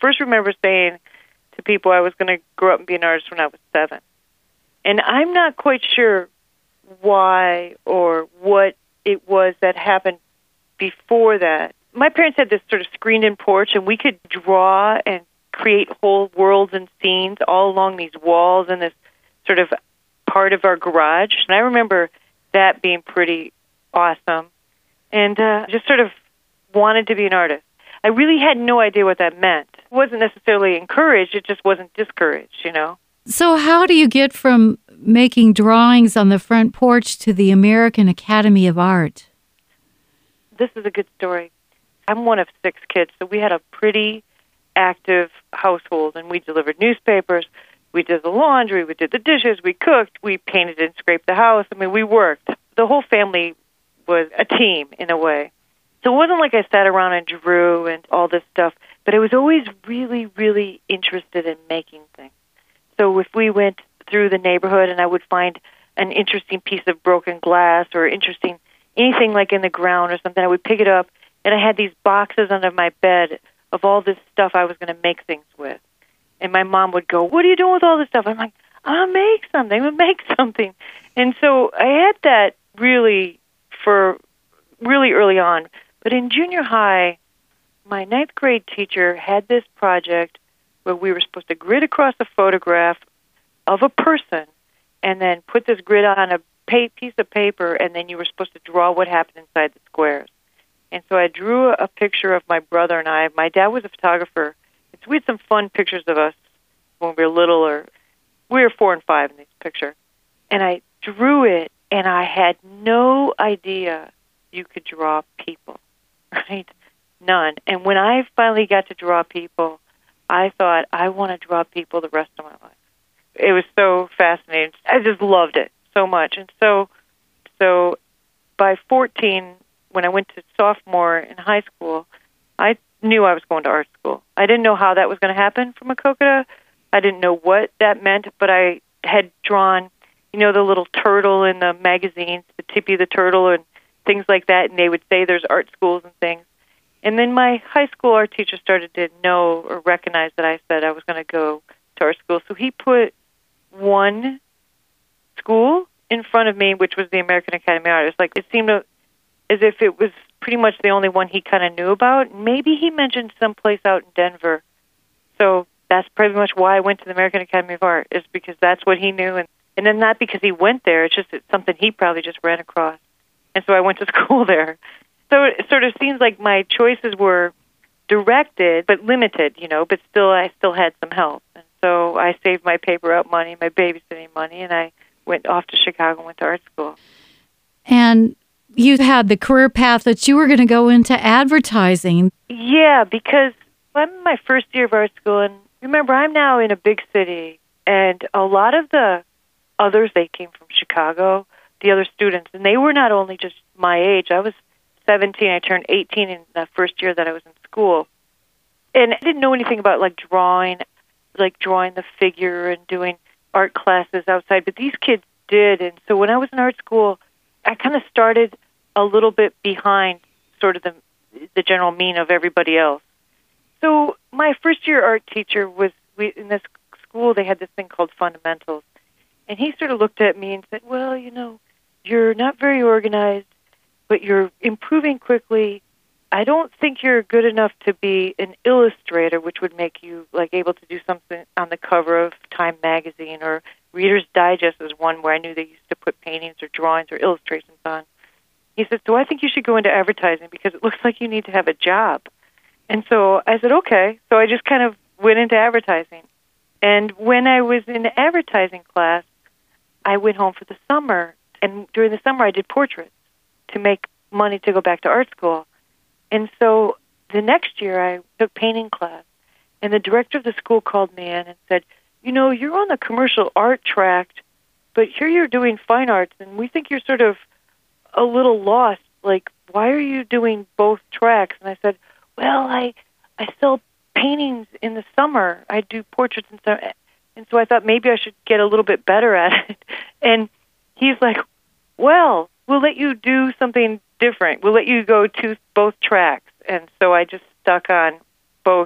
first remember saying to people I was going to grow up and be an artist when I was 7. And I'm not quite sure why or what it was that happened before that. My parents had this sort of screened-in porch, and we could draw and create whole worlds and scenes all along these walls in this sort of part of our garage. And I remember that being pretty awesome. And just sort of wanted to be an artist. I really had no idea what that meant. It wasn't necessarily encouraged, it just wasn't discouraged, you know. So how do you get from making drawings on the front porch to the American Academy of Art? This is a good story. I'm one of 6 kids, so we had a pretty active household, and we delivered newspapers, we did the laundry, we did the dishes, we cooked, we painted and scraped the house. I mean, we worked. The whole family was a team in a way. So it wasn't like I sat around and drew and all this stuff, but I was always really, really interested in making things. So if we went through the neighborhood and I would find an interesting piece of broken glass or interesting anything like in the ground or something, I would pick it up, and I had these boxes under my bed of all this stuff I was going to make things with. And my mom would go, "What are you doing with all this stuff?" I'm like, "I'll make something. And so I had that really early on. But in junior high, my 9th grade teacher had this project where we were supposed to grid across a photograph of a person and then put this grid on a piece of paper, and then you were supposed to draw what happened inside the squares. And so I drew a picture of my brother and I. My dad was a photographer. So we had some fun pictures of us when we were little, or we were 4 and 5 in this picture. And I drew it, and I had no idea you could draw people, right? None. And when I finally got to draw people, I thought, I want to draw people the rest of my life. It was so fascinating. I just loved it so much. And so by 14, when I went to sophomore in high school, I knew I was going to art school. I didn't know how that was going to happen for Maquoketa. I didn't know what that meant, but I had drawn, the little turtle in the magazines, the Tippy the turtle and things like that, and they would say there's art schools and things. And then my high school art teacher started to know or recognize that I said I was going to go to art school. So he put one school in front of me, which was the American Academy of Art. It was like, it seemed as if it was pretty much the only one he kind of knew about. Maybe he mentioned someplace out in Denver. So that's pretty much why I went to the American Academy of Art, is because that's what he knew. And then not because he went there, it's something he probably just ran across. And so I went to school there. So it sort of seems like my choices were directed but limited, but I still had some help. And so I saved my paper route money, my babysitting money, and I went off to Chicago and went to art school. And you had the career path that you were going to go into advertising. Yeah, because I'm in my first year of art school, and remember, I'm now in a big city, and a lot of the others, they came from Chicago, the other students, and they were not only just my age. I was 17, I turned 18 in the first year that I was in school. And I didn't know anything about drawing the figure and doing art classes outside, but these kids did. And so when I was in art school, I kind of started a little bit behind sort of the general mean of everybody else. So my first year art teacher in this school, they had this thing called fundamentals. And he sort of looked at me and said, well, you're not very organized, but you're improving quickly. I don't think you're good enough to be an illustrator, which would make you able to do something on the cover of Time magazine, or Reader's Digest is one where I knew they used to put paintings or drawings or illustrations on. He said, so I think you should go into advertising because it looks like you need to have a job. And so I said, okay. So I just kind of went into advertising. And when I was in the advertising class, I went home for the summer. And during the summer, I did portraits to make money to go back to art school. And so the next year, I took painting class. And the director of the school called me in and said, you're on the commercial art track, but here you're doing fine arts, and we think you're sort of a little lost. Why are you doing both tracks? And I said, well, I sell paintings in the summer. I do portraits in summer. And so I thought maybe I should get a little bit better at it. And he's like, well, we'll let you do something different. We'll let you go to both tracks. And so I just stuck on both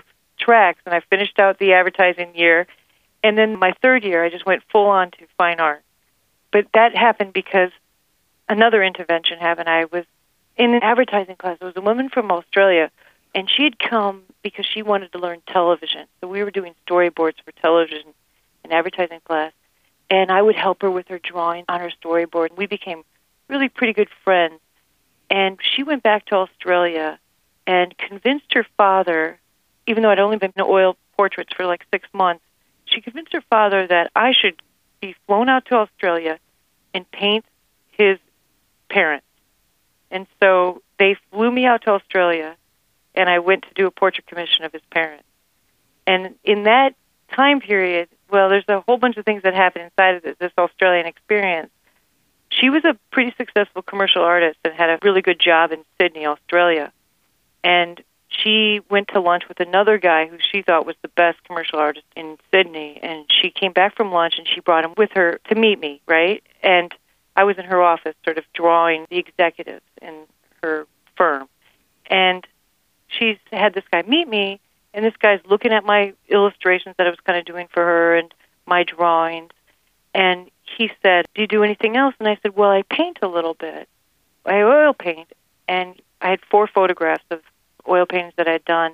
tracks, and I finished out the advertising year. And then my third year, I just went full on to fine art. But that happened because another intervention happened. I was in an advertising class. There was a woman from Australia, and she had come because she wanted to learn television. So we were doing storyboards for television in advertising class, and I would help her with her drawing on her storyboard. We became really pretty good friends. And she went back to Australia and convinced her father, even though I'd only been in oil portraits for like 6 months, she convinced her father that I should be flown out to Australia and paint his parents. And so they flew me out to Australia, and I went to do a portrait commission of his parents. And in that time period, well, there's a whole bunch of things that happened inside of this Australian experience. She was a pretty successful commercial artist and had a really good job in Sydney, Australia. And she went to lunch with another guy who she thought was the best commercial artist in Sydney. And she came back from lunch, and she brought him with her to meet me, right? And I was in her office sort of drawing the executives in her firm. And she had this guy meet me, and this guy's looking at my illustrations that I was kind of doing for her and my drawings. And he said, "Do you do anything else?" And I said, "Well, I paint a little bit. I oil paint." And I had 4 photographs of oil paintings that I'd done.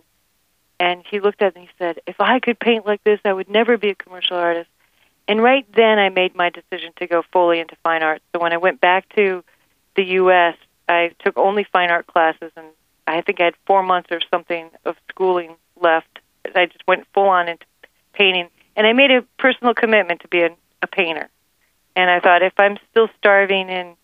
And he looked at me and he said, "If I could paint like this, I would never be a commercial artist." And right then I made my decision to go fully into fine art. So when I went back to the U.S., I took only fine art classes, and I think I had 4 months or something of schooling left. I just went full on into painting. And I made a personal commitment to be a painter. And I thought, if I'm still starving in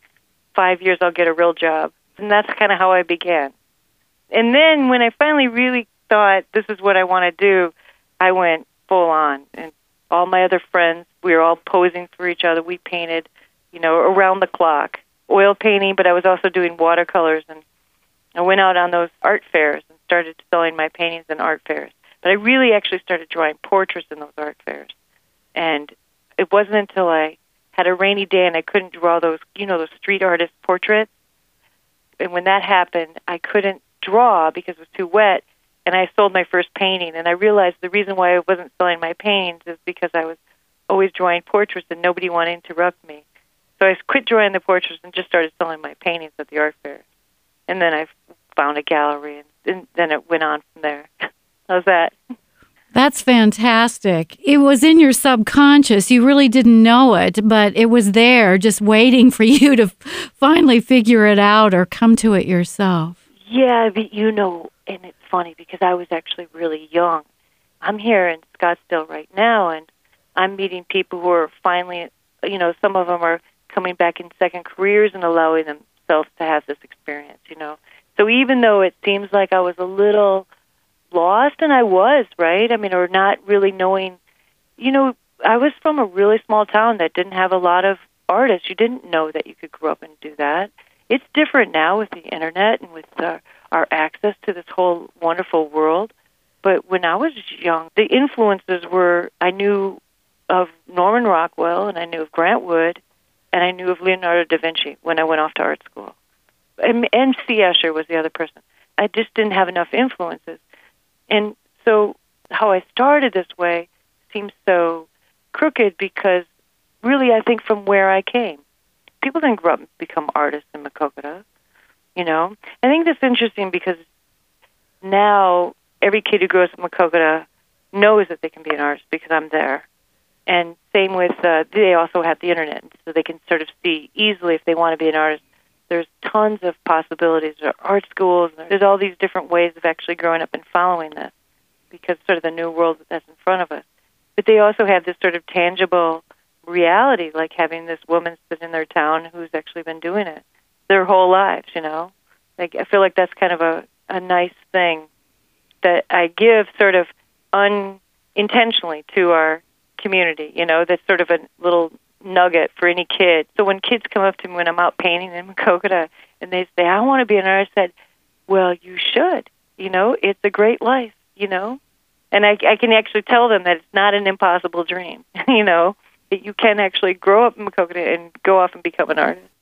5 years, I'll get a real job. And that's kind of how I began. And then when I finally really thought, this is what I want to do, I went full on. And all my other friends, we were all posing for each other. We painted, around the clock. Oil painting, but I was also doing watercolors. And I went out on those art fairs and started selling my paintings in art fairs. But I really actually started drawing portraits in those art fairs. And it wasn't until I had a rainy day and I couldn't draw those, those street artist portraits. And when that happened, I couldn't draw because it was too wet. And I sold my first painting. And I realized the reason why I wasn't selling my paintings is because I was always drawing portraits and nobody wanted to interrupt me. So I quit drawing the portraits and just started selling my paintings at the art fair. And then I found a gallery, and then it went on from there. How's that? That's fantastic. It was in your subconscious. You really didn't know it, but it was there just waiting for you to finally figure it out or come to it yourself. Yeah, but and it's funny because I was actually really young. I'm here in Scottsdale right now, and I'm meeting people who are finally, some of them are coming back in second careers and allowing themselves to have this experience, So even though it seems like I was a little lost, and I was, right? Or not really knowing, I was from a really small town that didn't have a lot of artists. You didn't know that you could grow up and do that. It's different now with the internet and with our access to this whole wonderful world. But when I was young, the influences were, I knew of Norman Rockwell, and I knew of Grant Wood, and I knew of Leonardo da Vinci when I went off to art school. And C. Escher was the other person. I just didn't have enough influences. And so how I started this way seems so crooked because really I think from where I came. People didn't grow up and become artists in Maquoketa, I think that's interesting because now every kid who grows up in Maquoketa knows that they can be an artist because I'm there. And same with, they also have the internet, so they can sort of see easily if they want to be an artist. There's tons of possibilities. There are art schools. There's all these different ways of actually growing up and following this because it's sort of the new world that's in front of us. But they also have this sort of tangible reality, like having this woman sit in their town who's actually been doing it their whole lives, Like I feel like that's kind of a nice thing that I give sort of unintentionally to our community, that's sort of a little nugget for any kid. So when kids come up to me when I'm out painting in Maquoketa and they say, "I want to be an artist," I said, "Well, you should. It's a great life, And I can actually tell them that it's not an impossible dream, that you can actually grow up in Maquoketa and go off and become an artist.